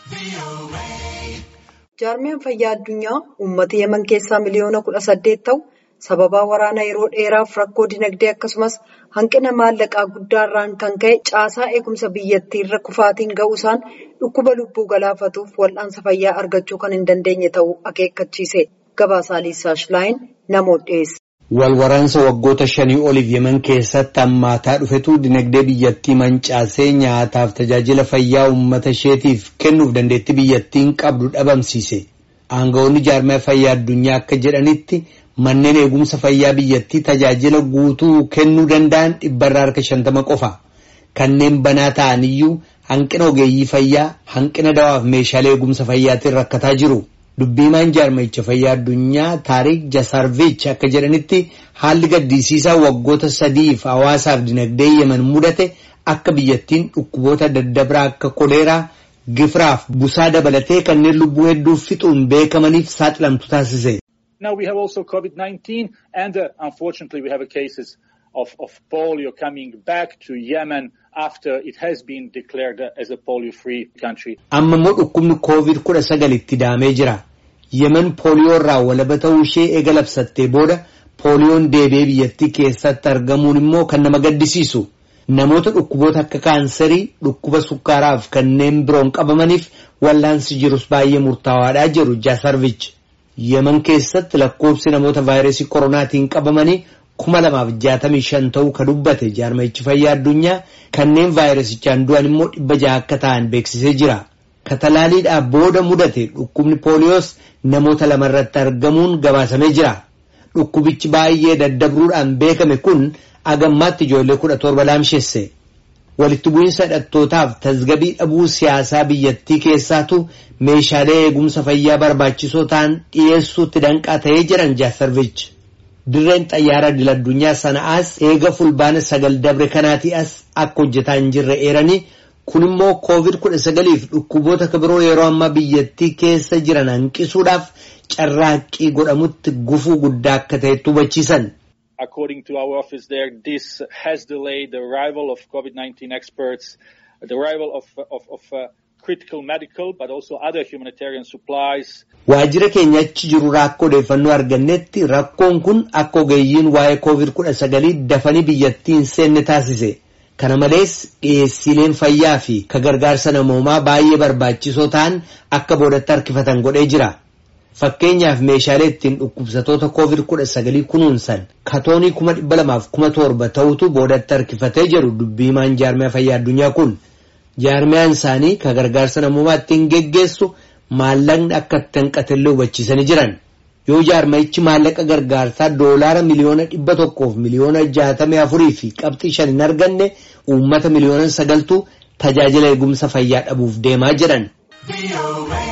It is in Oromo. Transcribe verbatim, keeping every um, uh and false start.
Jaarmiyaan fayyaa addunyaa uummata Yemen keessaa miliyoona kudha saddeet ta'u sababaa waraana yeroo dheeraaf rakkoo dinagdee akkasumas hanqina maallaqaa guddaarraan kan ka'e caasaa eegumsa biyyattii irra kufaatiin ga'uusaan dhukkuba lubbuu galaafatuuf wal'aansa fayyaa argachuu kan hin dandeenye ta'uu akeekkachiise. Gabaasaa Liisaa Shilaayin namoota dhiyeesse. Walwaraansa waggoota shanii oliif Yemen keessatti hammaataa dhufetu dinagdee biyyattii mancaasee nyaataaf tajaajila fayyaa uummata isheetiif kennuuf dandeettii biyyattiin qabdu dhabamsiise. Aangawoonni jaarmaya fayyaa addunyaa akka jedhanitti manneen eegumsa fayyaa biyyattii tajaajila guutuu kennuu danda'an dhibbarraa harka shantama qofa. Kanneen banaa ta'an iyyuu hanqina ogeeyyii fayyaa, hanqina dawaaf meeshaalee eegumsa fayyaatiin rakkataa jiru. Dubbiimaan jaarmayicha fayyaa addunyaa Taariik Jasaarveech akka jedhanitti haalli gaddisiisaa waggoota sadiif hawaasaaf dinagdee Yemen mudate akka biyyattiin dhukkuboota daddabraa akka koleeraa, gifiraaf busaa dabalatee kanneen lubbuu hedduu fixuun beekamaniif saaxilamtu taasise. Now we have also COVID nineteen and uh, unfortunately we have cases of, of polio coming back to Yemen after it has been declared as a polio-free country. Amma immoo dhukkubni COVID kudha sagal itti daamee jira. Yemen pooliyoo irraa walaba ta'uu ishee eega labsattee booda pooliyoon deebi'ee biyyattii keessatti argamuun immoo kan nama gaddisiisu. Namoota dhukkuboota akka kaanserii, dhukkuba sukkaaraaf kanneen biroon qabamaniif wal'aansi jirus baay'ee murtaawaadhaa jedhu Jasaarveech. Yemen keessatti lakkoofsi namoota vaayirasii koronaatiin qabamanii kuma lamaaf jaatamii shan ta'uu ka dubbate jaarmayichi fayyaa addunyaa kanneen vaayirasichaan du'an immoo dhibba jaha akka ta'an beeksisee jira. Katalaaliidhaaf booda mudate dhukkubni pooliyoos namoota lamarratti argamuun gabaasamee jira. Dhukkubichi baay'ee daddabruudhaan beekame kun agammaatti ijoollee kudha torba laamsheesse. Walitti bu'iinsa hidhattootaaf tasgabii dhabuu siyaasaa biyyattii keessaatu meeshaalee eegumsa fayyaa barbaachisoo ta'an dhiyeessuutti danqaa ta'ee jiran Jasaarveech. Dirreen xayyaara idil-addunyaa sana'aas eega fulbaana sagal dabre kanaatii as akka hojjetaa hin jirre eeranii kun immoo COVID kudha sagaliif dhukkuboota kabiroo yeroo ammaa biyyattii keessa jiran hanqisuudhaaf carraaqqii godhamutti gufuu guddaa akka ta'etti hubachiisan. According to our office there, this has delayed the arrival of COVID nineteen experts, the arrival of, of, of uh, critical medical but also other humanitarian supplies. Waajjira keenya achi jiru rakkoo odeeffannoo argannetti rakkoon kun akka ogeeyyiin waa'ee COVID kudha sagalii dafanii biyyattiin seenne taasise. Kana malees dhiyeessiileen fayyaa fi ka gargaarsa namoomaa baay'ee barbaachisoo ta'an akka boodatti harkifatan godhee jira. Fakkeenyaaf meeshaalee ittiin dhukkubsatoota COVID kudha sagalii kunuunsan katoonii kuma dhibba lamaaf kuma torba ta'utu boodatti harkifatee jiru dubbiimaan jaarmaya fayyaa addunyaa kun. Jaarmiyaan isaanii ka gargaarsa namoomaa ittiin geggeessu maallaqni akka itti hanqatellee hubachiisanii jiran. Yoo jaarmayichi maallaqa gargaarsaa doolaara miliyoona dhibba tokkoof miliyoona jaatamii afurii fi qabxii shan hin arganne uummata miliyoona sagaltu tajaajila eegumsa fayyaa dhabuuf deemaa jiran.